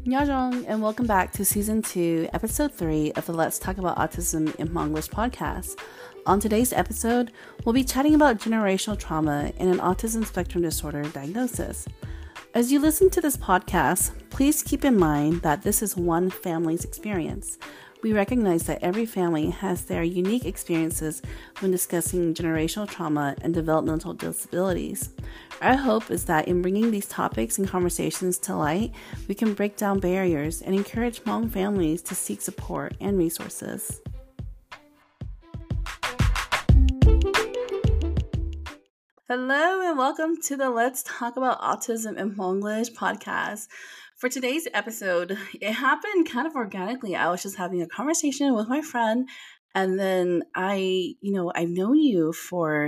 Nyajong, and welcome back to Season 2, Episode 3 of the Let's Talk About Autism in Monglish podcast. On today's episode, we'll be chatting about generational trauma and an autism spectrum disorder diagnosis. As you listen to this podcast, please keep in mind that this is one family's experience. We recognize that every family has their unique experiences when discussing generational trauma and developmental disabilities. Our hope is that in bringing these topics and conversations to light, we can break down barriers and encourage Hmong families to seek support and resources. Hello and welcome to the Let's Talk About Autism in Monglish podcast. For today's episode, it happened kind of organically. I was just having a conversation with my friend, and then I've known you for,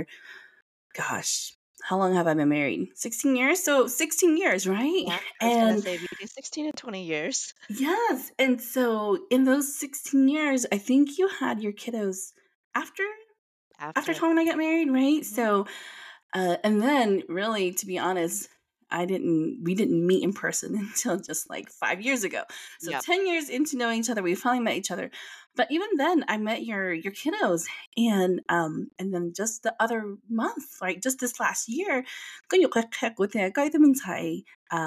how long have I been married? 16 years? So 16 years, right? Yeah, I was going to say between 16 and 20 years. Yes. And so in those 16 years, I think you had your kiddos after Tom and I got married, right? Mm-hmm. So, and then really, to be honest, we didn't meet in person until just like 5 years ago. So Yep. 10 years into knowing each other, we finally met each other. But even then, I met your kiddos, and then just the other month, like just this last year, 跟有個劇嗰啲嗰啲問題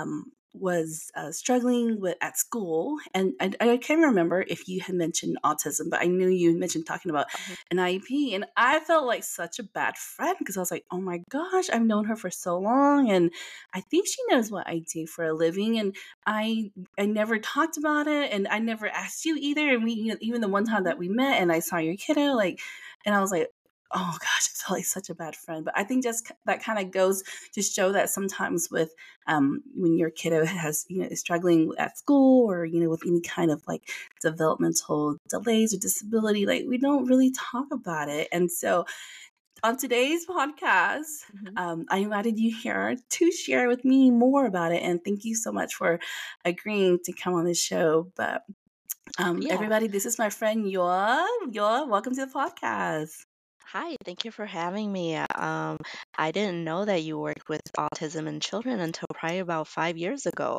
was struggling with at school, and I can't remember if you had mentioned autism, but I knew you mentioned talking about an IEP, and I felt like such a bad friend because I was like, oh my gosh, I've known her for so long, and I think she knows what I do for a living, and I never talked about it, and I never asked you either, and we even the one time that we met and I saw your kiddo, and I was like, oh gosh, I felt like such a bad friend. But I think just that kind of goes to show that sometimes with when your kiddo is struggling at school or with any kind of like developmental delays or disability, like we don't really talk about it. And so on today's podcast, I invited you here to share with me more about it. And thank you so much for agreeing to come on this show. But everybody, this is my friend Yoa. Yoa, welcome to the podcast. Hi, thank you for having me. I didn't know that you worked with autism in children until probably about 5 years ago.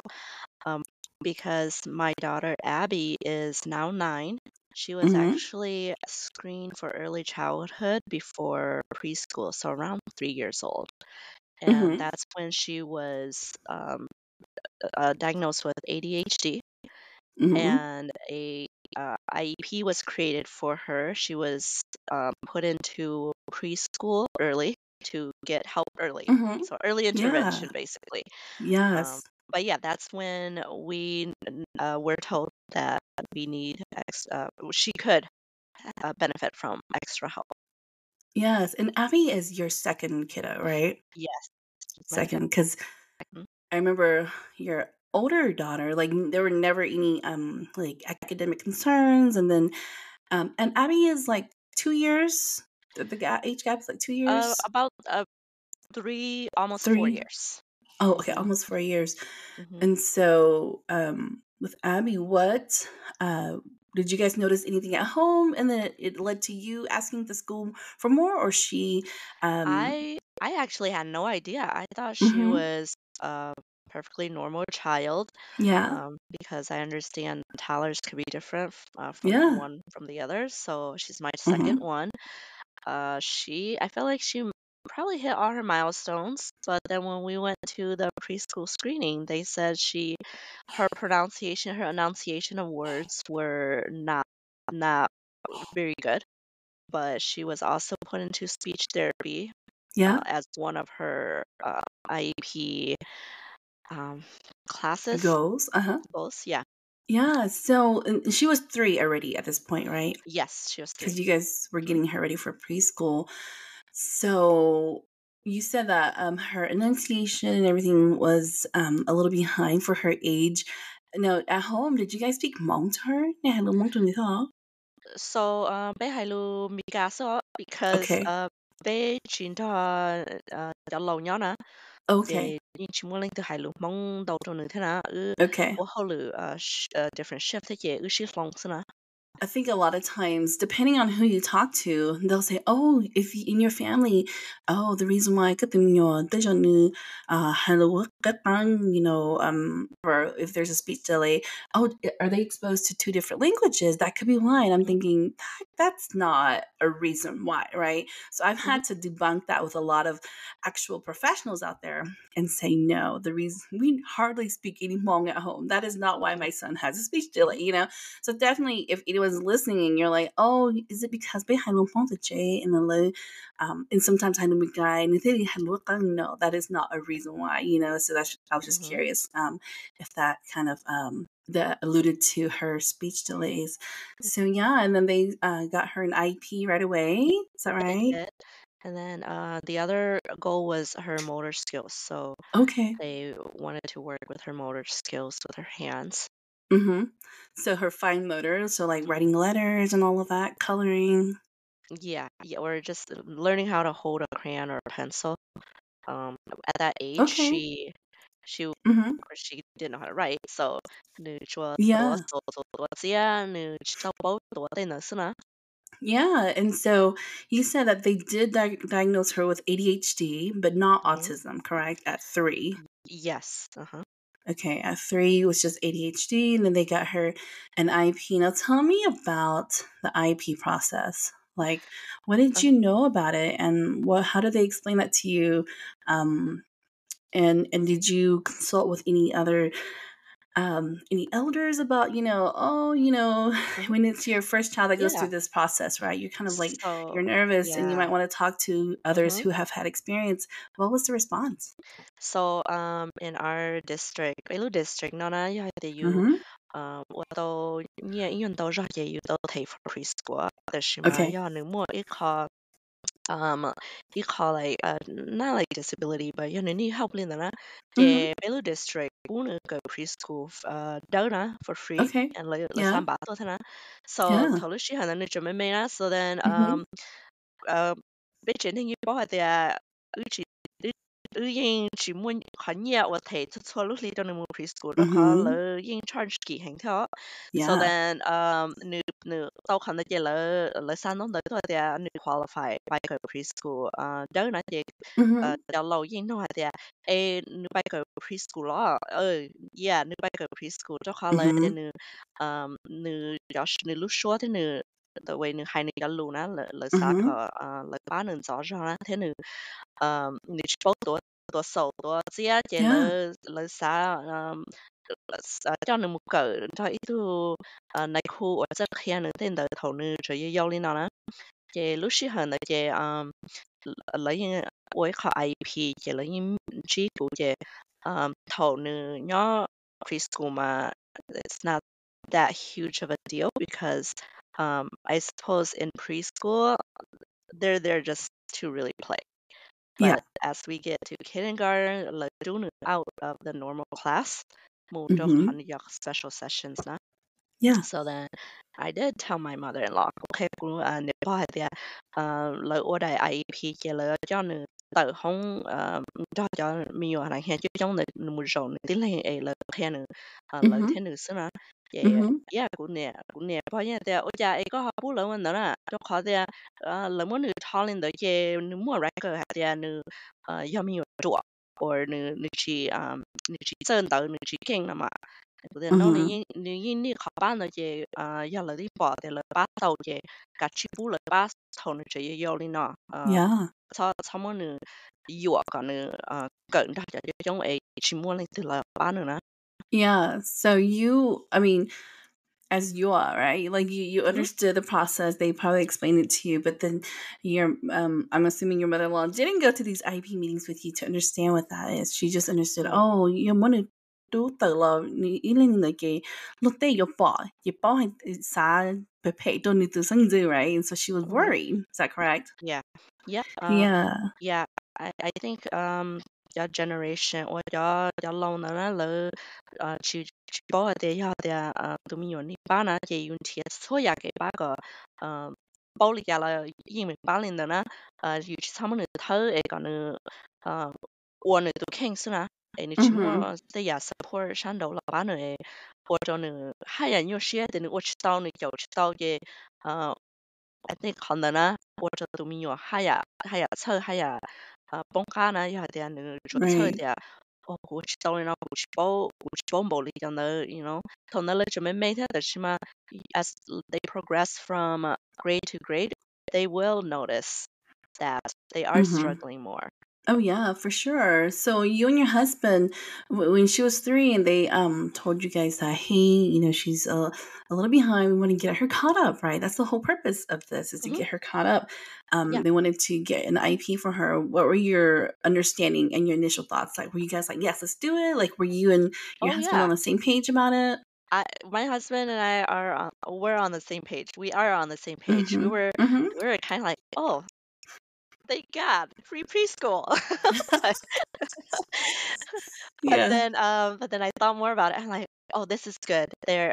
Because my daughter Abby is now 9. She was actually screened for early childhood before preschool, so around 3 years old. And that's when she was diagnosed with ADHD, and a IEP was created for her. She was put into preschool early to get help early. So early intervention, basically. Yes. But yeah, that's when we were told that we need she could benefit from extra help. Yes, and Abby is your second kiddo, right? Yes. Second, because I remember your older daughter, like there were never any like academic concerns, and then and Abby is like 2 years. The age gap is like 2 years. About 3, almost 4 3. years. Oh, okay, almost 4 years. And so with Abby, what did you guys notice anything at home, and then it led to you asking the school for more, or she? I actually had no idea. I thought she was a perfectly normal child. Yeah. Because I understand toddlers could be different from one from the other. So she's my second one. I felt like she probably hit all her milestones, but then when we went to the preschool screening, they said her enunciation of words were not very good, but she was also put into speech therapy as one of her IEP classes. Goals. Goals, yeah. Yeah. So she was 3 already at this point, right? Yes, she was 3. Because you guys were getting her ready for preschool. So you said that her enunciation and everything was a little behind for her age. Now, at home, did you guys speak Hmong to her? So, bé hai lu mi ca so because bé chuyển cho cho lâu nhỏ nè. Okay. Để chúng muốn lên từ hai lu mong đầu trong nữa thế nào. Okay. Của hậu lu different shift thế chế shift long thế nào. I think a lot of times, depending on who you talk to, they'll say, "Oh, if in your family, oh, the reason why or if there's a speech delay, oh, are they exposed to two different languages? That could be why." And I'm thinking that's not a reason why, right? So I've Mhm. had to debunk that with a lot of actual professionals out there and say, no, the reason we hardly speak any Hmong at home. That is not why my son has a speech delay, So definitely, if anyone's listening and you're like, oh, is it because they had the J and the low, and sometimes I know guy and they had no, that is not a reason why, So I was just Mhm. curious if that kind of that alluded to her speech delays. So yeah, and then they got her an IEP right away. Is that They right? did. And then the other goal was her motor skills. So Okay. they wanted to work with her motor skills with her hands. Mm-hmm. So her fine motor, so like writing letters and all of that, coloring. Yeah, yeah, or just learning how to hold a crayon or a pencil. At that age, Okay. of Mm-hmm. course she didn't know how to write. So 你说多 Yeah. 手多多字呀，你手包多的呢是呢？ Yeah. And so you said that they did diagnose her with ADHD, but not Mhm. autism, correct? At 3. Yes. Uh-huh. Okay. At 3 was just ADHD, and then they got her an IEP. Now tell me about the IEP process. Like, what did Uh, you know about it, and how did they explain that to you? Um, and did you consult with any elders about, mhm. when it's your first child that goes Yeah. through this process, right? You're kind of like, So you're nervous and you yeah. might want to talk to others Mhm. who have had experience. What was the response? So in our district, Belu district, nó nói thì you Mm-hmm. 我都念运动热也有都 take for preschool，但是嘛， Okay. 要你莫一考 you call like not like disability but you know need help in the Mm-hmm. yeah Belu district muốn go preschool đâu na for free Okay. and like Yeah. 300thôi na so Yeah. thầu lúc xí hành nó chuẩn bị na so then Mm-hmm. bây giờ thì bảo họ thì ư chỉ ư yên chỉ muốn họ nhẹ và thầy cho cho lúc đi trong một preschool đó họ Mm-hmm. lỡ yên charge kỳ hành theo so Yeah. then nữ nữ tao khăn đó lỡ lỡ sang đó tới thì nữ qualify by go preschool đó là thì Mm-hmm. cho lâu yên nó thì nữ by go preschool đó yeah nữ by go preschool cho họ lỡ thì Mm-hmm. nữ giáo sư nữ lúc số thì nữ the way nữ hai nữ giáo luôn á lỡ sao Mm-hmm. có lỡ ba nữ giáo ra á thế nữ nữ chỉ bảo多手多只啊，只 Yeah. 了啥叫你们狗，叫一度内裤或者看能听到头呢，就要腰里那啦。只lúc xí hận là chỉ lấy những với họ IP chỉ lấy những chỉ của chỉ thầu nữ nhỏ preschool mà it's not that huge of a deal because I suppose in preschool they're there just to really play. Yeah. But as we get to kindergarten, like doing out of the normal class, more Mm-hmm. special sessions na. Yeah. So then I did tell my mother-in-law, okay, cũng nếu có thì lời ở đây IEP chỉ là cho nữ tự không cho mình ở này hay chứ trong nữ một số nữ tiến lên ấy là hay nữ lời Mm-hmm. thế nữ xí na. Yeah, Mm-hmm. yeah, cũng nè, bao nhiêu thì ở nhà ấy có học bút lớn nữa nè, cho khó thì lời muốn nữ thao lên tới cái nữ mua record hay thì nữ do mình ở chỗ, or nữ chỉ chân tới nữ chỉ kinh là mà But then no Mm-hmm. ni ni khó bán nó chỉ giờ là đi bỏ thì là bắt đầu chỉ cả chi bù là bắt đầu nó chỉ yêu đi nó Yeah. sau mà nữa yêu còn nữa cận ra cho trong ấy chỉ muốn lên từ là bán nữa nè. Yeah. So I mean, as you are, right? Like you Mhm. understood the process. They probably explained it to you, but then I'm assuming your mother-in-law didn't go to these IP meetings with you to understand what that is. She just understood, Mm. oh, you want to do the love, look there, your boy don't need to sing, right? And so she was Mhm. worried. Is that correct? Yeah. Yeah. Yeah. Yeah. I think your generation or your lâu nữa là chỉ bảo để cho để tụi mình dùng đi bán á chỉ dùng tiền số ya cái bán cái bảo lý là因为bán lên nữa有他们的头诶个呢我呢都看是啦诶你起 Mm-hmm. 码在呀 support 上头了bán nữa 或者呢하얀有些的我知道呢有知道嘅I think 可能啊或者都没有하야 차 하야 뽕카나 야 대한 저 Right. 차대我知道呢我知道冇理讲的 you know 同那了这么每天的是嘛 as they progress from grade to grade they will notice that they are Mm-hmm. struggling more. Oh yeah, for sure. So you and your husband, when she was 3, and they told you guys that, hey, she's a little behind. We want to get her caught up, right? That's the whole purpose of this, is to Hmm. get her caught up. Yeah. They wanted to get an IP for her. What were your understanding and your initial thoughts? Like, were you guys like, yes, let's do it? Like, were you and your Oh husband yeah. on the same page about it? My husband and I are we're on the same page. We are on the same page. Mm-hmm. Mm-hmm. We were kind of like, oh, thank God, free preschool. but, Yeah. but then I thought more about it. I'm like, oh, this is good.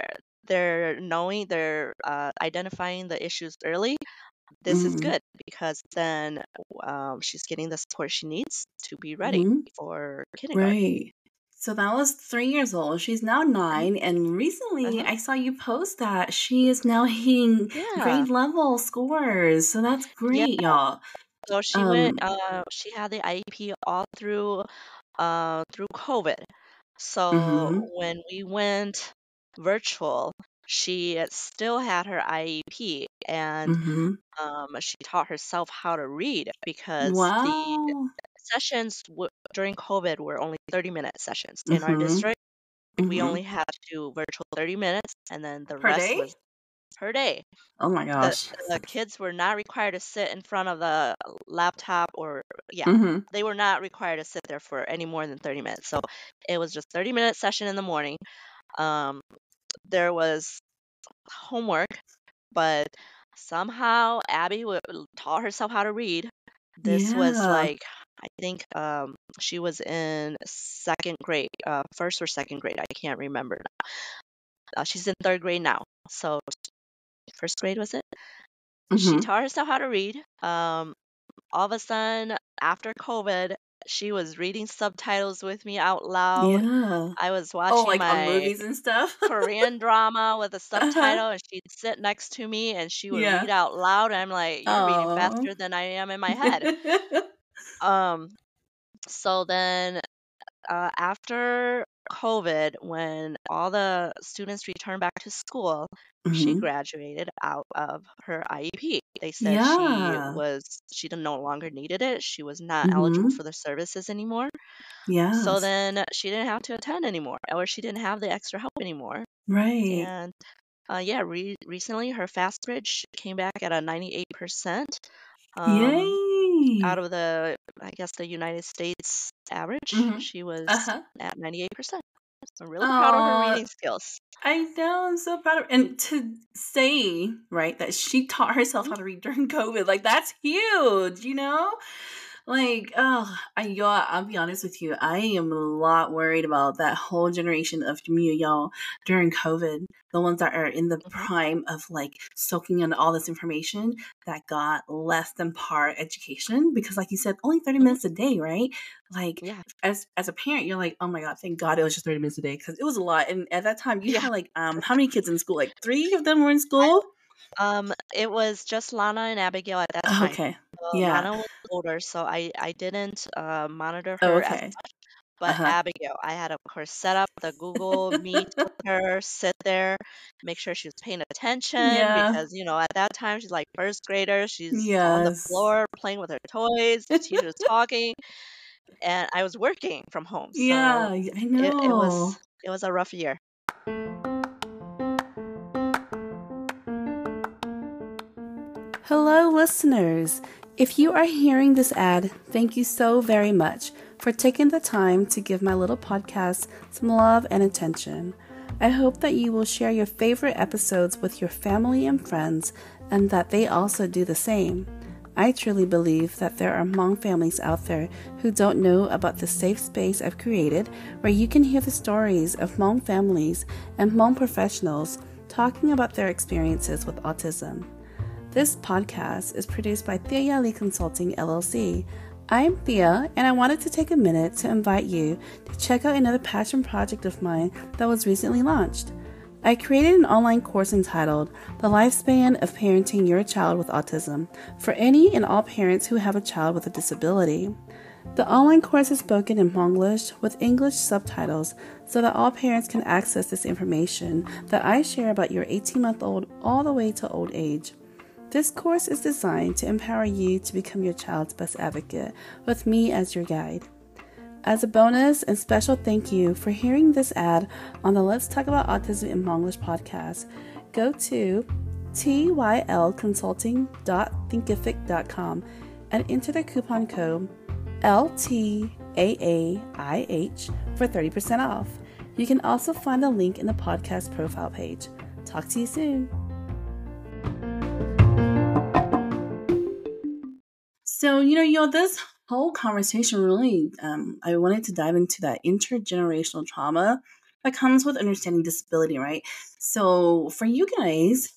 They're identifying the issues early. This is Mm-hmm. good because then she's getting the support she needs to be ready Mm-hmm. for kindergarten. Right. So that was 3 years old. She's now Uh-huh. 9, and recently Uh-huh. I saw you post that she is now hitting Yeah. grade level scores. So that's Yeah. great, y'all. So she went. Um, She had the IEP all through COVID. So mhm. when we went virtual, she still had her IEP, and Mhm. she taught herself how to read because the Wow. sessions during COVID were only 30-minute sessions. In our Mhm. district, we Mhm. only had to do virtual 30 minutes, and then the Per rest day? was per day. Oh my The gosh. the kids were not required to sit in front of the laptop or yeah, Mhm. they were not required to sit there for any more than 30 minutes. So it was just 30-minute session in the morning. Um, there was homework, but somehow Abby taught herself how to read. This was Yeah. like I think she was in second grade, first or second grade. I can't remember. She's in third grade now. So first grade was it? She Mhm. taught herself how to read. All of a sudden, after COVID, she was reading subtitles with me out loud. Yeah. I was Oh, watching like on my movies and stuff? Korean drama with a Uh-huh. subtitle, and she'd sit next to me and she would read Yeah. out loud. I'm like, you're reading Oh. faster than I am in my head. Um, so then after COVID, when all the students returned back to school, she Mhm. graduated out of her IEP. They said Yeah. she no longer needed it. She was not eligible Mhm. for the services anymore. So Yes. then she didn't have to attend anymore, or she didn't have the extra help anymore. Right. And yeah, recently her FastBridge came back at a 98%. Um, out Yay! of I guess the United States average, Mhm. she was Uh-huh. at 98%. I'm really proud of her Aw, reading skills. I know, I'm so proud of and to say, right, that she taught herself Mhm, how to read during COVID, like, that's huge, you know? Like, oh, I'll be honest with you. I am a lot worried about that whole generation of y'all during COVID. The ones that are in the mhm, prime of like soaking in all this information that got less than par education. Because, like you said, only 30 mhm. minutes a day, right? Like, Yeah, as a parent, you're like, oh my God, thank God it was just 30 minutes a day. Because it was a lot. And at that time, you yeah. had like, how many kids in school? Like, 3 of them were in school? It was just Lana and Abigail at that Oh, time. okay. Yeah. Lana was older, so I didn't monitor Oh, her as okay. much. But Uh-huh. Abigail, I had, of course, set up the Google Meet with her, sit there, make sure she was paying attention Yeah. because, at that time she's like first grader. She's on the Yes. floor playing with her toys. The teacher's talking, and I was working from home, so Yeah, I it, it know. was it was a rough year. Hello, listeners. If you are hearing this ad, thank you so very much for taking the time to give my little podcast some love and attention. I hope that you will share your favorite episodes with your family and friends and that they also do the same. I truly believe that there are Hmong families out there who don't know about the safe space I've created where you can hear the stories of Hmong families and Hmong professionals talking about their experiences with autism. This podcast is produced by Thea Lee Consulting, LLC. I'm Thea, and I wanted to take a minute to invite you to check out another passion project of mine that was recently launched. I created an online course entitled The Lifespan of Parenting Your Child with Autism for any and all parents who have a child with a disability. The online course is spoken in Monglish with English subtitles so that all parents can access this information that I share about your 18-month-old all the way to old age. This course is designed to empower you to become your child's best advocate with me as your guide. As a bonus and special thank you for hearing this ad on the Let's Talk About Autism in Monglish podcast, go to tylconsulting.thinkific.com and enter the coupon code LTAAIH for 30% off. You can also find the link in the podcast profile page. Talk to you soon. So, this whole conversation really, I wanted to dive into that intergenerational trauma that comes with understanding disability, right? So for you guys,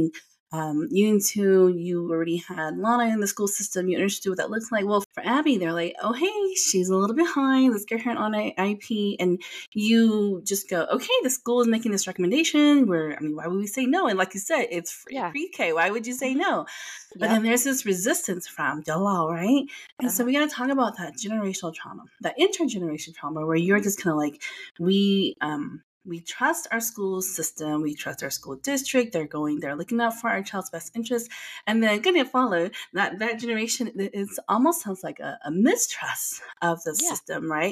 you already had Lana in the school system. You understood what that looks like. Well, for Abby, they're like, oh, hey, she's a little behind. Let's get her on an IEP. And you just go, okay, the school is making this recommendation. Why would we say no? And like you said, it's free pre-K. Why would you say no? But then there's this resistance from Jalal, right? And so we got to talk about that generational trauma, that intergenerational trauma, where you're just kind of like, we trust our school system, we trust our school district, they're looking out for our child's best interest. And then gonna follow that generation, it almost sounds like a mistrust of the system, right?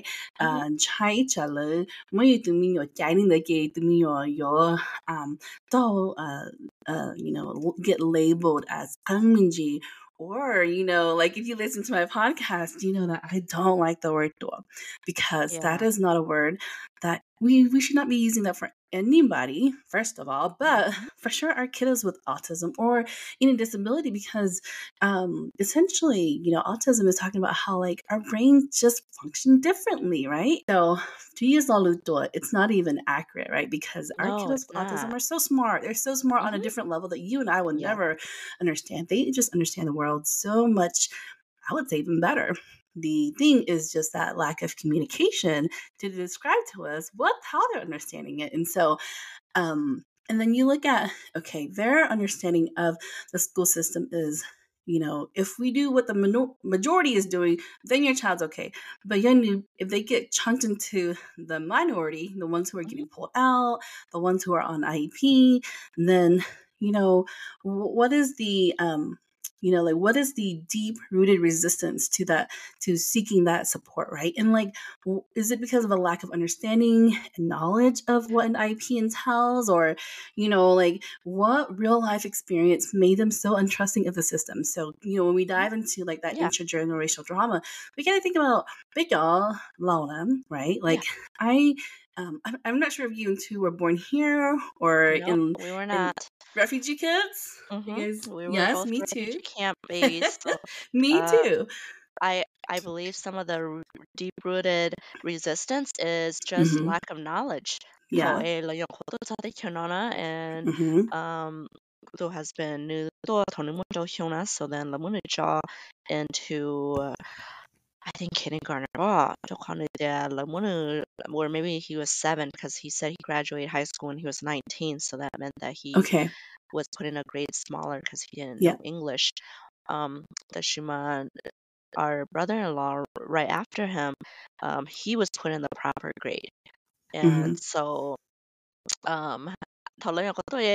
Get labeled as Angminji. Or, like if you listen to my podcast, you know that I don't like the word dua because that is not a word that we should not be using that for anybody, first of all, but for sure our kiddos with autism or any disability, because essentially, autism is talking about how like our brains just function differently, right? So to use Laluto, it's not even accurate, right? Because our kiddos with autism are so smart. They're so smart on a different level that you and I would never understand. They just understand the world so much, I would say even better. The thing is just that lack of communication to describe to us how they're understanding it. And so, and then you look at, okay, their understanding of the school system is, if we do what the majority is doing, then your child's okay. But if they get chunked into the minority, the ones who are getting pulled out, the ones who are on IEP, then, what is the, what is the deep rooted resistance to seeking that support, right? And is it because of a lack of understanding and knowledge of what an IEP entails, or, what real life experience made them so untrusting of the system? So, when we dive into that intergenerational drama, we got to think about big y'all, Laura, right? I'm not sure if you two were born here or in we were not. Refugee kids? You guys, we were both me refugee too. camp babies. So, me too. I believe some of the deep-rooted resistance is just lack of knowledge. Yeah. And Kudo has been new so then Lamunicha into I think kindergarten or maybe he was 7 because he said he graduated high school when he was 19, so that meant that he was put in a grade smaller because he didn't know English. The Shuma, our brother-in-law, right after him, he was put in the proper grade, and so so then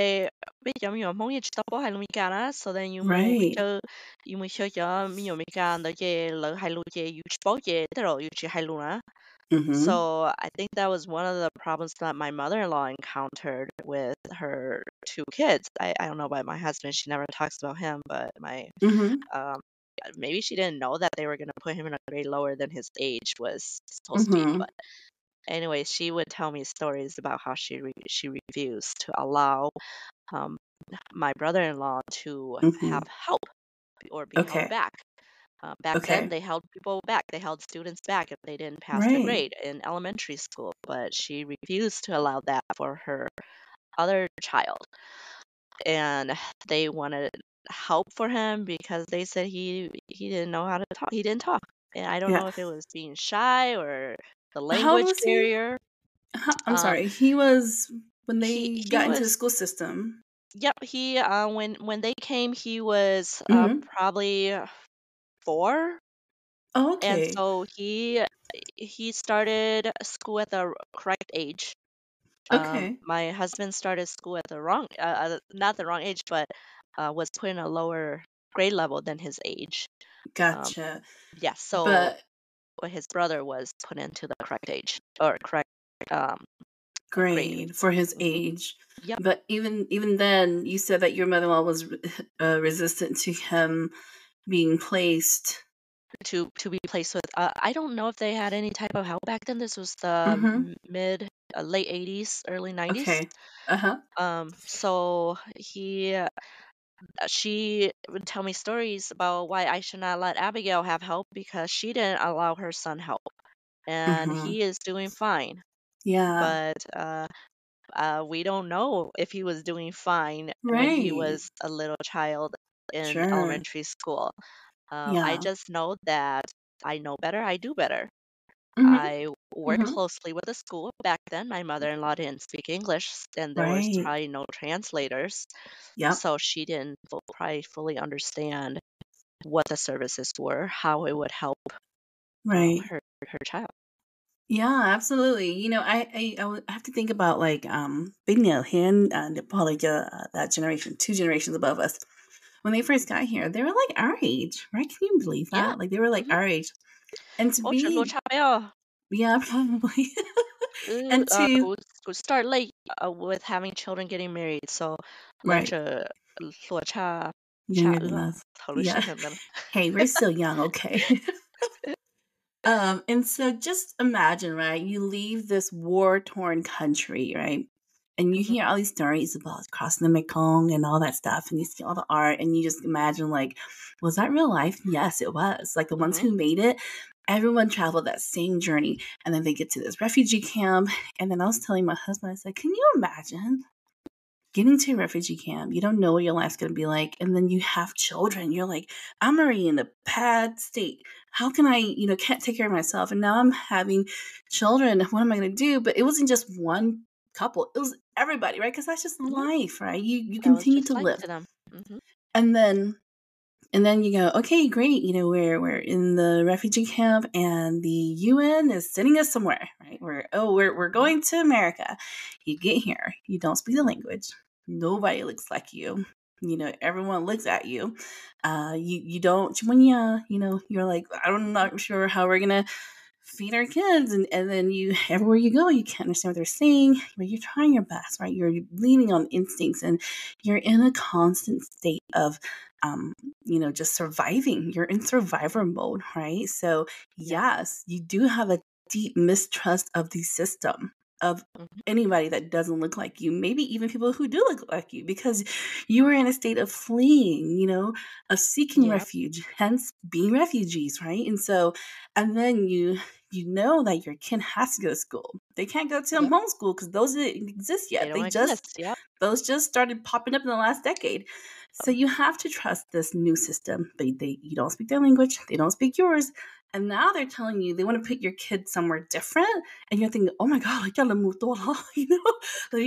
so I think that was one of the problems that my mother-in-law encountered with her 2 kids. I don't know about my husband. She never talks about him, but maybe she didn't know that they were going to put him in a grade lower than his age was supposed to be. But anyway, she would tell me stories about how she refused to allow my brother-in-law to have help or be held back. Back then, they held people back. They held students back if they didn't pass the grade in elementary school. But she refused to allow that for her other child. And they wanted help for him because they said he didn't know how to talk. He didn't talk. And I don't know if it was being shy or the language barrier. I'm sorry. He was when they he got into the was school system? yep, he when they came, he was Mhm. probably 4, Oh, and okay. so he started school at the correct age. Okay. My husband started school at the wrong, not the wrong age, but was put in a lower grade level than his age. Um, Gotcha. yeah, so But his brother was put into the correct age or correct um, grade. grade for his Hmm. age. Yep, But even then, you said that your mother-in-law was resistant to him being placed. to be placed with. I don't know if they had any type of help back then. This was the Mhm. mid late 80s, early 90s. Okay. Uh-huh. So she would tell me stories about why I should not let Abigail have help because she didn't allow her son help, and Mhm. he is doing fine. Yeah. But we don't know if he was doing fine when he Right. was a little child in Sure. elementary school. I Yeah. just know that I know better, I do better. Mhm. I worked Mhm. closely with the school. Back then, my mother-in-law didn't speak English, and there was Right. probably no translators, Yep. so she didn't probably fully understand what the services were, how it would help Right. her child. Yeah, absolutely. I have to think about like Big Nail here and probably that generation, 2 generations above us. When they first got here, they were like our age, right? Can you believe Yeah. that? Like they were like Hmm. our age. And to 我差 be, 不多 yeah, probably. And to who start late with having children getting married. So right, 落差 younger than us. Yeah. 头了 Hey, we're still young, okay. And so just imagine, right? You leave this war-torn country, right? And you Hmm. hear all these stories about crossing the Mekong and all that stuff, and you see all the art, and you just imagine, like, was that real life? Yes, it was. Like the ones Hmm. who made it, everyone traveled that same journey, and then they get to this refugee camp. And then I was telling my husband, I said, "Can you imagine getting to a refugee camp? You don't know what your life's gonna be like, and then you have children. You're like, I'm already in a bad state. How can I, can't take care of myself, and now I'm having children. What am I gonna do?" But it wasn't just one couple; it was everybody, right? Because that's just Hmm. life, right? You That was continue just to life live, to them. Hmm. and then you go, okay, great. We're in the refugee camp, and the UN is sending us somewhere, right? We're Hmm. going to America. You get here, you don't speak the language. Nobody looks like you. Everyone looks at you. You don't. When you're like, I'm not sure how we're gonna feed our kids, and then you everywhere you go, you can't understand what they're saying, but you're trying your best, right? You're leaning on instincts, and you're in a constant state of um just surviving. You're in survivor mode, right? So Yeah. yes, you do have a deep mistrust of the system, of Hmm. anybody that doesn't look like you, maybe even people who do look like you, because you were in a state of fleeing, of seeking Yeah. refuge, hence being refugees, right? And so, and then you know that your kid has to go to school. They can't go to Yep. homeschool because those didn't exist They yet. don't exist. Yep. Those just started popping up in the last decade. So you have to trust this new system. You don't speak their language, they don't speak yours, and now they're telling you they want to put your kid somewhere different, and you're thinking, oh my god, like like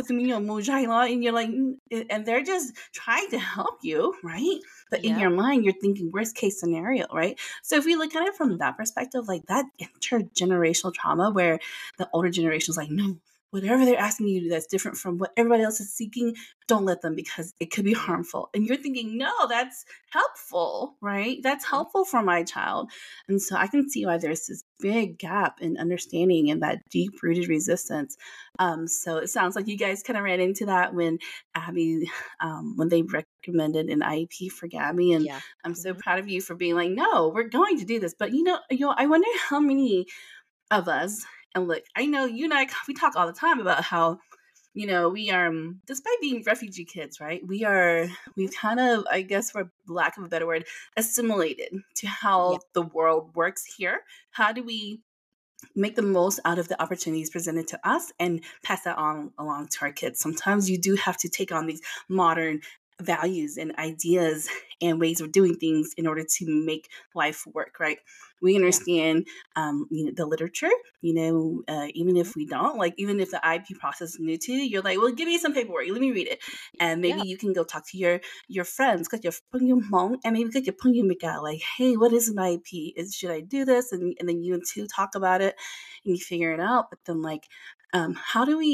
and you're like, and they're just trying to help you, right? But in Yep. your mind, you're thinking worst case scenario, right? So if we look at it from Hmm. that perspective, like that intergenerational trauma where the older generation is like, no, whatever they're asking you to do that's different from what everybody else is seeking, don't let them because it could be Yeah. harmful. And you're thinking, no, that's helpful, right? That's Hmm. helpful for my child. And so I can see why there's this big gap in understanding and that deep rooted resistance. So it sounds like you guys kind of ran into that when Abby, when they recommended an IEP for Gabby. And Yeah. I'm so Hmm. proud of you for being like, no, we're going to do this. But I wonder how many of us, and look, I know you and I, we talk all the time about how, we are, despite being refugee kids, right? We've kind of, I guess, for lack of a better word, assimilated to Yeah. how the world works here. How do we make the most out of the opportunities presented to us and pass that on along to our kids? Sometimes you do have to take on these modern values and ideas and ways of doing things in order to make life work, right? We Yeah. understand, the literature, even Mhm. if we don't, like, even if the IP process is new to you, you're like, well, give me some paperwork, let me read it. And maybe Yeah. you can go talk to your friends, got your mom, and maybe get your like, hey, what is an IP? Should I do this? And then you two talk about it and you figure it out. But then, like, how do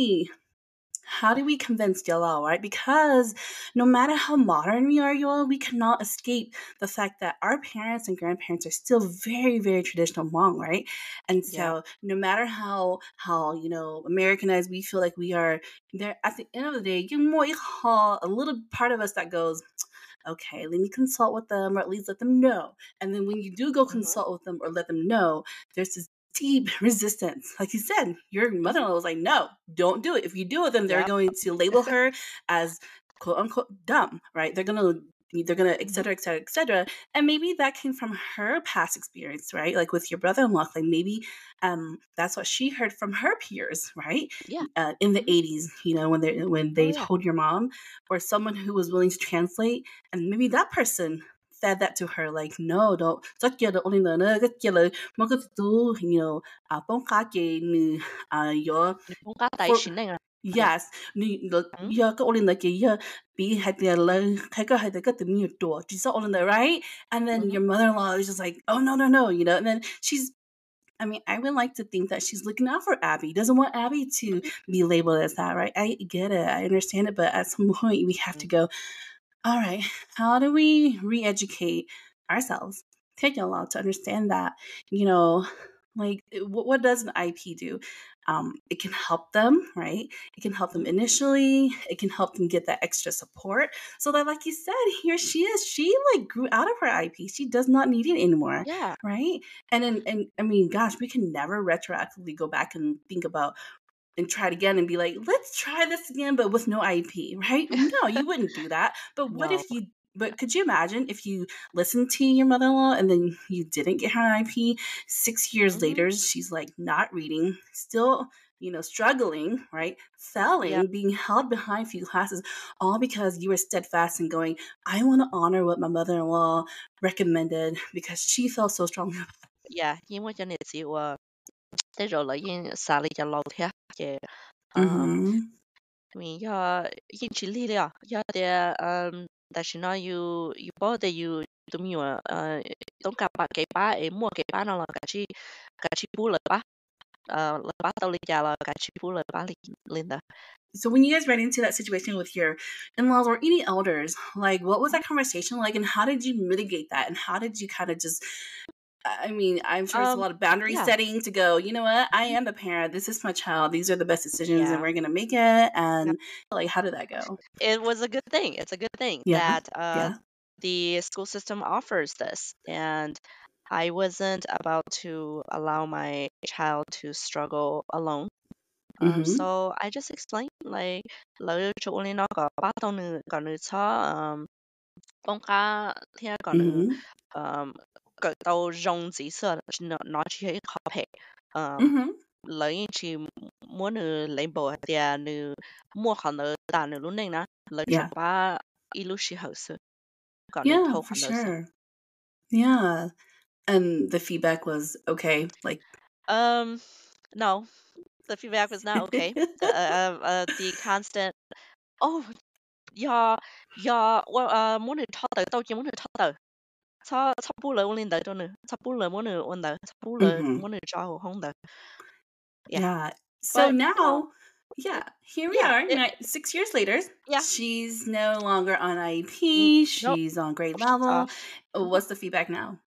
we convince y'all, right? Because no matter how modern we are, y'all, we cannot escape the fact that our parents and grandparents are still very, very traditional Hmong, right? And Yeah. so no matter how Americanized we feel like we are, there at the end of the day, a little part of us that goes, okay, let me consult with them or at least let them know. And then when you do go Mhm. consult with them or let them know, there's this deep resistance. Like you said, your Mhm. mother-in-law was like, no, don't do it. If you do it, then they're Yep. going to label her as quote unquote dumb, right? They're gonna et Mhm. cetera, et cetera, et cetera. And maybe that came from her past experience, right? Like with your brother-in-law, like maybe that's what she heard from her peers, right? Yeah. In the Mhm. 80s, when Oh, they yeah. told your mom or someone who was willing to translate, and maybe that person fed that to her, like, no, don't chắc giờ only nó cái giờ là mà cái tu bông cá kì nư yo Cũng có tài for chính này à? Yeah. yes nư Mhm. yo cái only nó kì yo bị hai tiền là hai cái từ nhiều đồ chỉ sao only right. And then Mhm. your mother-in-law is just like, oh, no, no, no, and then I would like to think that she's looking out for Abby, doesn't want Abby to Mhm. be labeled as that, right? I get it, I understand it, but at some point we have to Mhm. go, all right, how do we re-educate ourselves, take a while to understand that, you know, like what does an IP do? It can help them, right? It can help them Mhm. initially. It can help them get that extra support so that, like you said, here she is. She like grew out of her IP. She does not need it anymore, Yeah. right? And I mean, gosh, we can never retroactively go back and think about and try it again and be like, let's try this again, but with no IP, right? No, you wouldn't do that. But what No. if you, but could you imagine if you listened to your mother in law and then you didn't get her an IP? 6 years Mhm. later, she's like not reading, still, struggling, right? Yeah. Failing, being held behind a few classes, all because you were steadfast and going, I want to honor what my mother in law recommended because she felt so strong. Yeah. 因為人哋只話，即係來因沙利就老聽嘅， Mm-hmm. mình in chỉ lý了，但是呢，有包的有都没有东家把给把诶莫给把那了，嘎去补了吧，了把到里家了，嘎去补了把领的。 So when you guys ran into that situation with your in-laws or any elders, like what was that conversation like and how did you mitigate that? And how did you kind of just I'm sure it's a Um, lot of boundary yeah, setting to go, you know what, I mhm, am the parent, this is my child, these are the best decisions and yeah, we're gonna make it. yeah. And like how did that go? It was a good thing. It's a good thing Yeah. that Yeah. the school system offers this, and I wasn't about to allow my child to struggle alone. Mm-hmm. So I just explained like lỡ chỗ lên nó có bắt đầu nữ có nữ cho con cá thì có nữ Mm-hmm. cái đầu rong gì sợ nó chỉ hay khó thể Mm-hmm. lỡ như chỉ muốn nữ lấy bộ thì nữ mua họ nữ ta nữ lúc này nè lỡ chỗ Yeah. ba ít lúc xí hậu sự có nữ Yeah, thâu for họ nữ sự sure. Yeah. And the feedback was okay, like um no, the feedback was not okay. The constant oh yeah, yeah, well, muốn người thoát tới tao chỉ muốn người thoát tới sao sao bù lỡ lên tới cho nữa sao bù lỡ muốn người ôn tới sao bù lỡ mm-hmm. muốn người cho hồ không tới yeah, Yeah. So but now, it, yeah, here we yeah, are, 6 years later. yeah, She's no longer on IEP. nope, She's on grade she's level. off. Mhm. What's the feedback now?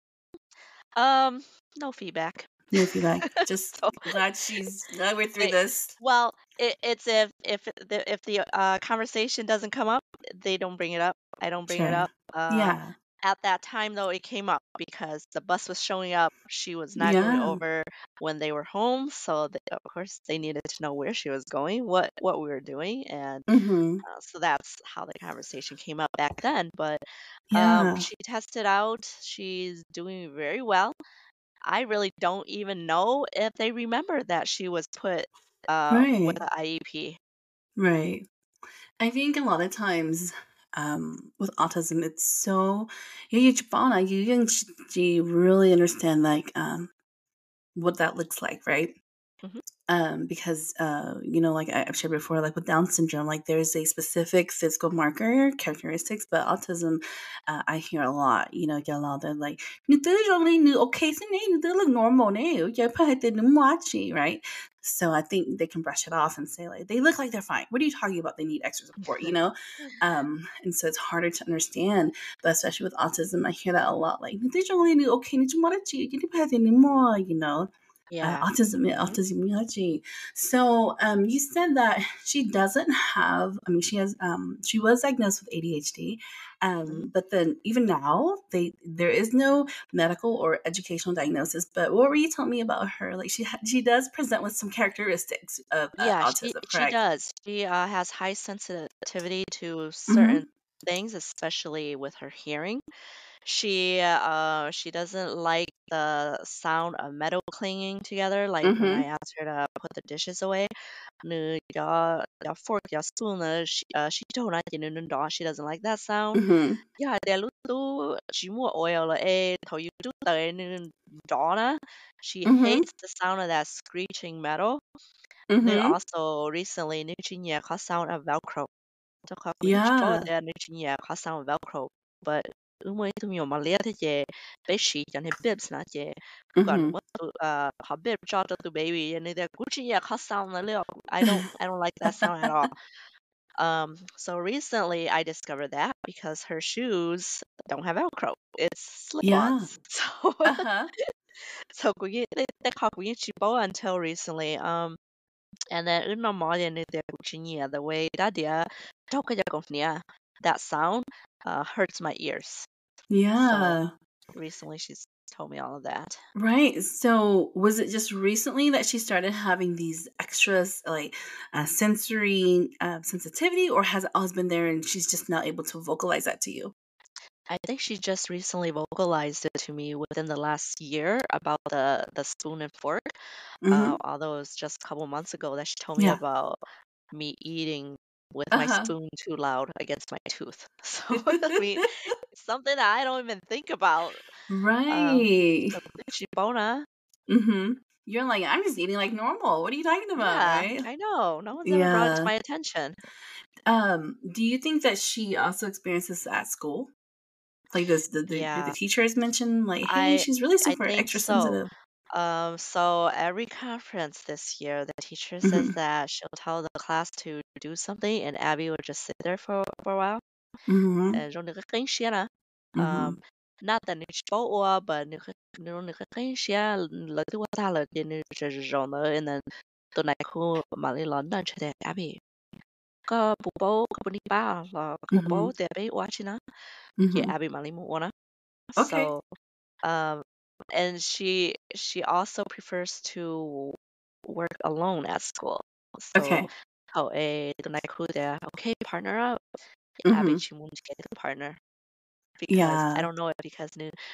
No feedback. No feedback. Just So glad we're through they this. well, it's if the conversation doesn't come up, they don't bring it up. I don't bring it Sure. up. Yeah. At that time though, it came up because the bus was showing up. She was not going Yeah. over when they were home, so of course they needed to know where she was going, what we were doing, and Mm-hmm. so that's how the conversation came up back then. But Yeah. she tested out. She's doing very well. I really don't even know if they remember that she was put with Right. the IEP. Right. I think a lot of times, with autism, it's so you really understand like what that looks like, right? Mm-hmm. Because like I've shared before, like with Down syndrome, like there's a specific physical marker characteristics, but autism, I hear a lot, get a lot of them like, okay, look normal, right? So I think they can brush it off and say like, they look like they're fine. What are you talking about? They need extra support, and so it's harder to understand, but especially with autism, I hear that a lot, like, okay, Yeah. Mm-hmm. autism. So you said that she doesn't have. I mean, she was diagnosed with ADHD, Mm-hmm. but then even now, there is no medical or educational diagnosis. But what were you telling me about her? Like she does present with some characteristics of Yeah, autism, she correct? does. She has high sensitivity to certain Mm-hmm. things, especially with her hearing. She doesn't like the sound of metal clinging together, like when I Mm-hmm. asked her to put the dishes away. The fork, the spoon, she doesn't like that sound. Mm-hmm. Yeah, they lúc tú chỉ mua oil là thầu you do the she Mm-hmm. hates the sound of that screeching metal. Then Mm-hmm. also recently, new Genie có sound of Velcro. Cho khó cũng chỉ có Yeah. the new Genie có sound of Velcro. But mới tụi mình mà lấy thế gì, bé sĩ cho nên bibs nè gì, còn Mm-hmm. mất tụ họ bib cho tụi baby, and they Gucci có sound là liệu. I don't like that sound at all. So recently I discovered that because her shoes don't have Velcro. It's Yeah. slip-ons. So Uh-huh. so they call until recently. And then una moja ni de cucina, the way that dia toka ya confnia, that sound hurts my ears. So Yeah. recently she's told me all of that. Right. So, was it just recently that she started having these extras, like sensory sensitivity, or has it always been there and she's just now able to vocalize that to you? I think she just recently vocalized it to me within the last year about the spoon and fork. Mm-hmm. Although it was just a couple months ago that she told me Yeah. about me eating with Uh my huh. spoon too loud against my tooth. So I mean, it's something that I don't even think about. Right. So Shibona, Mm-hmm. You're like, I'm just eating like normal. What are you talking about, yeah, right? I know. No one's ever brought it to Yeah. my attention. Do you think that she also experiences at school? Like, did the Yeah, teachers mention like, hey, I she's really I super think extra so. sensitive? So every conference this year, the teacher says Mm-hmm. that she'll tell the class to do something, and Abby will just sit there for a while. Mm-hmm. And cái xia nè, Mm-hmm. not that nữ bảo ua, but nữ cái xia là thứ ta là thì nữ chỉ rồi nữa, and then tụi này khu mà đi lớn lên chơi Abby. Có bố bố có bố đi ba là có bố Mm-hmm. bố để bé watch nè, yeah, Mm-hmm. Abby mà đi mua nè. Okay. So um, and she also prefers to work alone at school. So Okay. hậu tụi này khu để okay partner up. Abby Mhm. chỉ muốn get a partner because I Yeah. don't know it because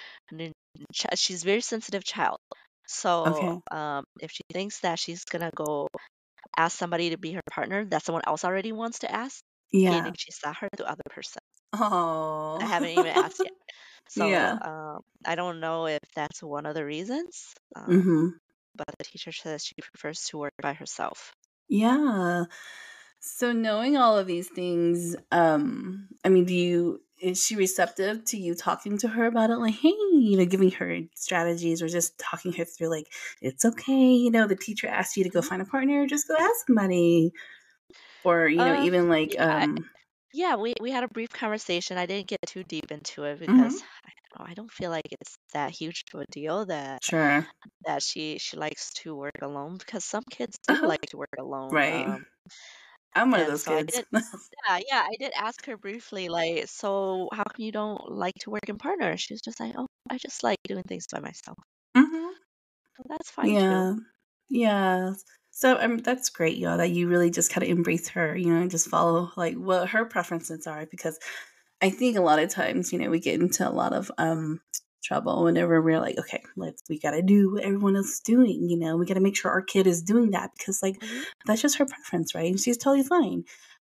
she's a very sensitive child. So Okay. if she thinks that she's gonna go ask somebody to be her partner that someone else already wants to ask, Yeah. getting she saw her to other person. I Oh. haven't even asked yet. So Yeah. I don't know if that's one of the reasons. Mhm. But the teacher says she prefers to work by herself. Yeah. So knowing all of these things, I mean, is she receptive to you talking to her about it? Like, hey, giving her strategies or just talking her through, like, it's okay, the teacher asked you to go Mhm. find a partner, just go ask somebody. Or, Uh, even like, yeah, yeah, we had a brief conversation. I didn't get too deep into it because mhm, I don't feel like it's that huge of a deal sure. that she likes to work alone because some kids do Uh-huh. like to work alone. Right. I'm one of And those so I kids. did, yeah, I did ask her briefly, like, so how come you don't like to work in partner? She was just like, oh, I just like doing things by myself. Mhm. So that's fine too. Yeah. Yeah. So that's great, y'all, that you really just kind of embrace her, and just follow like what her preferences are. Because I think a lot of times, we get into a lot of trouble whenever we're like, okay, we gotta do what everyone else is doing. We gotta make sure our kid is doing that because like Hmm. that's just her preference, right? And she's totally fine.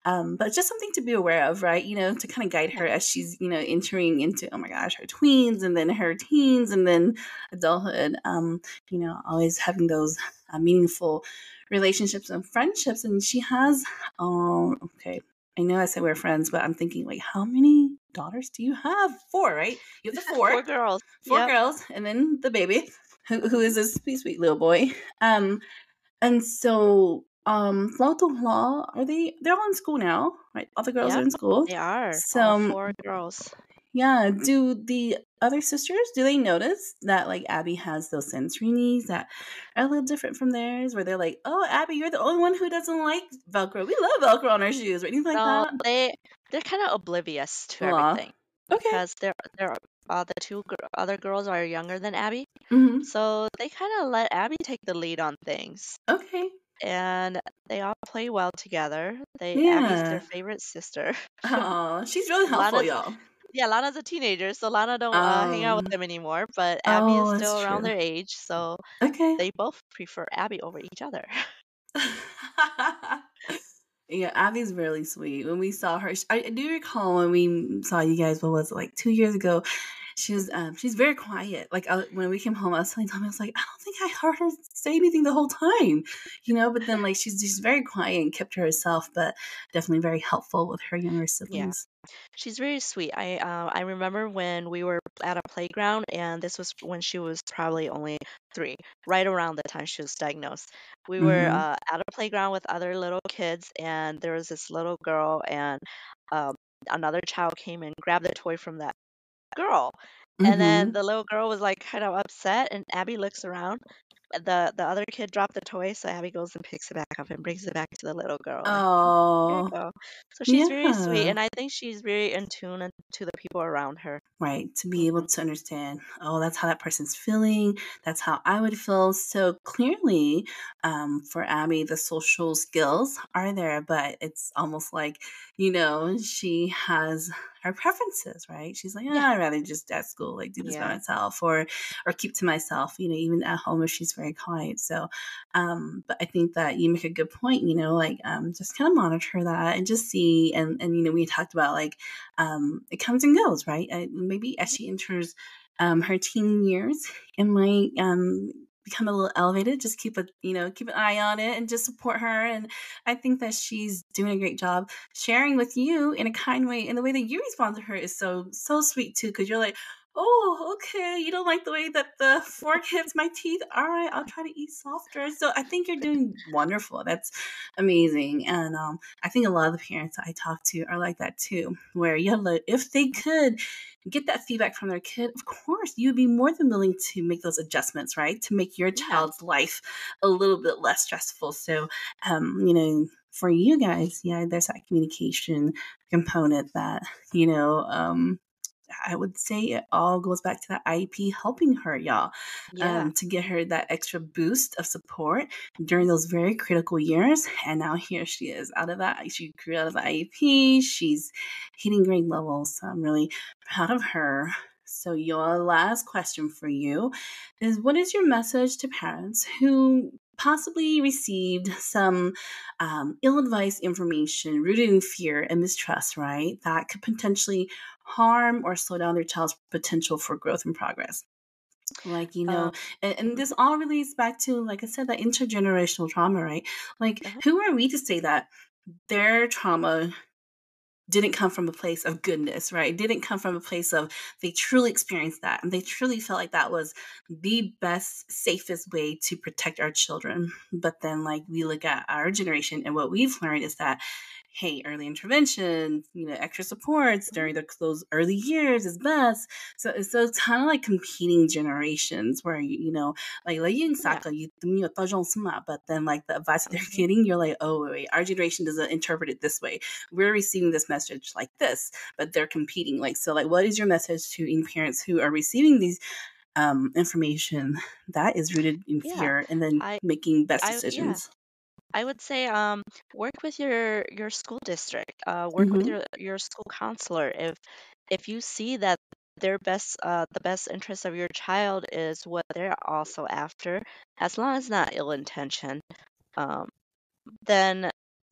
But just something to be aware of, right? To kind of guide Yeah. her as she's, entering into, oh my gosh, her tweens and then her teens and then adulthood. Always having those meaningful relationships and friendships. And she has, okay, I know I said we're friends, but I'm thinking, like, how many daughters do you have? Four, right? You have the four, 4 girls. four Yep. girls, and then the baby, who is a sweet, sweet little boy. And so, Flo to Law, they're all in school now, right? All the girls are Yep. in school. They are So, all 4 girls. yeah, do the other sisters, do they notice that, like, Abby has those sensory needs that are a little different from theirs, where they're like, oh, Abby, you're the only one who doesn't like Velcro. We love Velcro on our shoes, or anything like No, that? they're kind of oblivious to Aw. everything Okay. because the two other girls are younger than Abby, Mm-hmm. so they kind of let Abby take the lead on things, Okay. and they all play well together. Abby's their Yeah. favorite sister. Oh, she's really helpful, Lana's y'all. Yeah, Lana's a teenager, so Lana don't hang out with Um, them anymore, but Abby is oh, that's still around true. their age, so Okay. they both prefer Abby over each other. Yeah, Abby's really sweet. When we saw her, I do recall when we saw you guys. What was it, like 2 years ago? She's very quiet. Like when we came home, I was telling Tommy, I was like, I don't think I heard her say anything the whole time, But then like she's just very quiet and kept to herself, but definitely very helpful with her younger Yeah. siblings. She's very sweet. I remember when we were at a playground, and this was when she was probably only 3, right around the time she was diagnosed. We were Mm-hmm. at a playground with other little kids, and there was this little girl, and um, another child came and grabbed the toy from that girl. And then Mm-hmm. the little girl was like kind of upset, and Abby looks around. The other kid dropped the toy, so Abby goes and picks it back up and brings it back to the little girl. Like, oh, here you Oh, go. So she's very sweet, yeah. and I think she's very in tune to the people around her. Right, to be able Hmm. to understand, oh, that's how that person's feeling. That's how I would feel. So clearly, for Abby, the social skills are there, but it's almost like, she has her preferences, right? She's like, Yeah, I'd rather just at school, like do this by yeah, myself or keep to myself, even at home if she's very quiet. So, but I think that you make a good point, like, just kind of monitor that and just see, and we talked about like, it comes and goes, right? Maybe as mhm, she enters her teen years, it might become a little elevated. Just keep an eye on it and just support her. And I think that she's doing a great job sharing with you in a kind way. And the way that you respond to her is so sweet too, because you're like, oh, okay, you don't like the way that the fork hits my teeth. All right, I'll try to eat softer. So I think you're doing wonderful. That's amazing. And I think a lot of the parents I talk to are like that too, where if they could get that feedback from their kid, of course, you'd be more than willing to make those adjustments, right? To make your yeah, child's life a little bit less stressful. So, for you guys, yeah, there's that communication component that, I would say it all goes back to that IEP helping her, y'all, yeah, to get her that extra boost of support during those very critical years. And now here she is out of that. She grew out of the IEP. She's hitting grade levels. So I'm really proud of her. So, your last question for you is, what is your message to parents who possibly received some ill-advised information rooted in fear and mistrust, right? That could potentially harm or slow down their child's potential for growth and progress. Like, um, and this mhm, all relates back to, like I said, that intergenerational trauma, right? Like, uh-huh, who are we to say that their trauma didn't come from a place of goodness, right? It didn't come from a place of they truly experienced that and they truly felt like that was the best, safest way to protect our children. But then, like, we look at our generation and what we've learned is that, hey, early intervention, extra supports mhm, during those early years is best. So it's kind of like competing generations where, like you yeah, Saka, but then like the advice that they're mhm, getting, you're like, oh, wait, our generation doesn't interpret it this way. We're receiving this message like this, but they're competing. Like, so, like, what is your message to any parents who are receiving these information that is rooted in yeah. fear and then I, making best yeah. decisions? I would say work with your school district, work with Mm-hmm. your school counselor. If you see that the best interest of your child is what they're also after, as long as not ill intention, um, then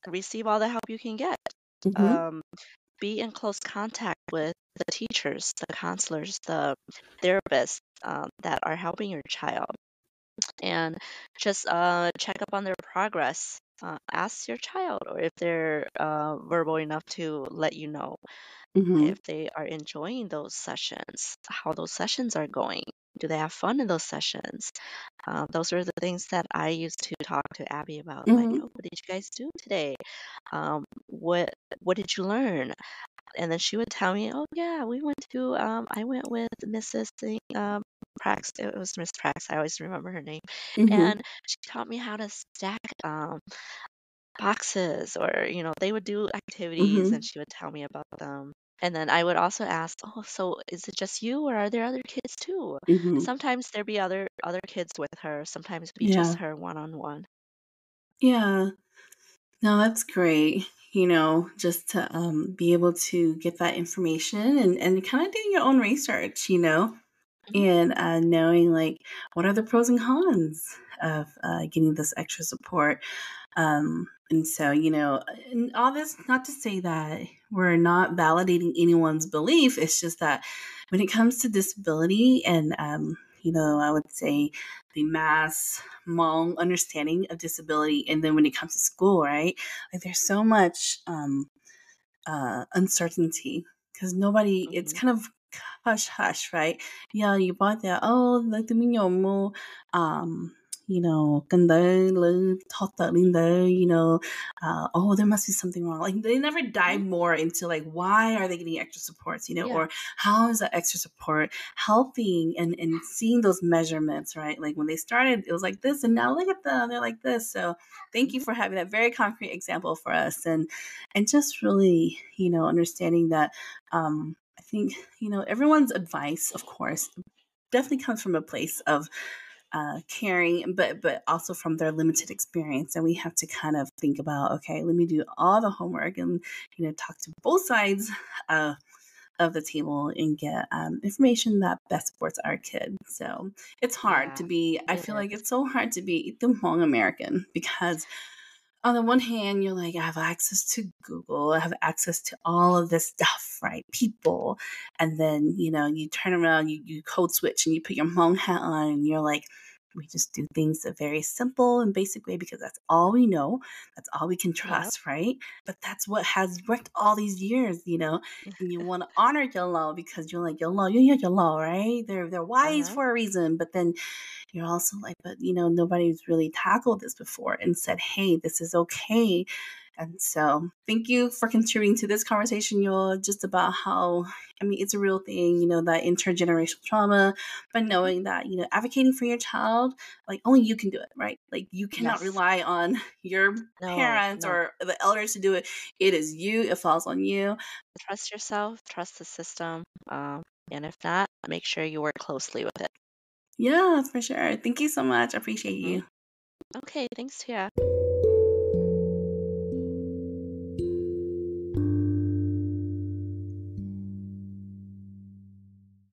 receive all the help you can get. Mm-hmm. Be in close contact with the teachers, the counselors, the therapists that are helping your child, and just check up on their progress. Ask your child, or if they're verbal enough to let you know Mm-hmm. if they are enjoying those sessions, how those sessions are going. Do they have fun in those sessions? Those are the things that I used to talk to Abby about. Like, Mm-hmm. oh, what did you guys do today? What did you learn? And then she would tell me, oh yeah, we went to I went with Mrs. Prax. It was Miss Prax. I always remember her name, Mm-hmm. and she taught me how to stack boxes, or they would do activities, Mm-hmm. and she would tell me about them. And then I would also ask, oh, so is it just you, or are there other kids too? Mm-hmm. Sometimes there'd be other kids with her. Sometimes it'd be just Yeah. her one on one. Yeah. No, that's great. Just to be able to get that information and kind of doing your own research, Hmm. and knowing like what are the pros and cons of getting this extra support. And so, and all this, not to say that we're not validating anyone's belief. It's just that when it comes to disability and, I would say the mass Hmong understanding of disability. And then when it comes to school, right? Like there's so much uncertainty because nobody, it's Hmm. kind of hush hush, right? Yeah, you bought that. Oh, like the minyo um, gần đây lớn thoát tự lên đấy, oh, there must be something wrong. Like they never dive more into like why are they getting extra supports, Yeah. or how is that extra support helping and seeing those measurements, right? Like when they started, it was like this, and now look at them, they're like this. So thank you Hmm. for having that very concrete example for us, and just really, understanding that I think, everyone's advice, of course, definitely comes from a place of caring, but also from their limited experience. And we have to kind of think about, okay, let me do all the homework and, talk to both sides of the table and get information that best supports our kid. So it's hard to Yeah, be, I it feel like is. it's so hard to be the Hmong American because on the one hand, you're like, I have access to Google, I have access to all of this stuff, right? People. And then, you turn around, you code switch and you put your Hmong hat on and you're like, we just do things a very simple and basic way because that's all we know. That's all we can Yep. trust, right? But that's what has worked all these years, and you want to honor your law because you're like, your law, your law, right? They're wise Uh-huh. for a reason. But then you're also like, but nobody's really tackled this before and said, hey, this is okay. And so thank you for contributing to this conversation, y'all, just about how, I mean, it's a real thing, that intergenerational trauma, but Hmm. knowing that, advocating for your child, like only you can do it, right? Like you cannot Yes. rely on your No, parents no. or the elders to do it. It is you, it falls on you. Trust yourself, trust the system, and if not, make sure you work closely with it. Yeah, for sure. Thank you so much. I appreciate Hmm. you. Okay, thanks, Tia.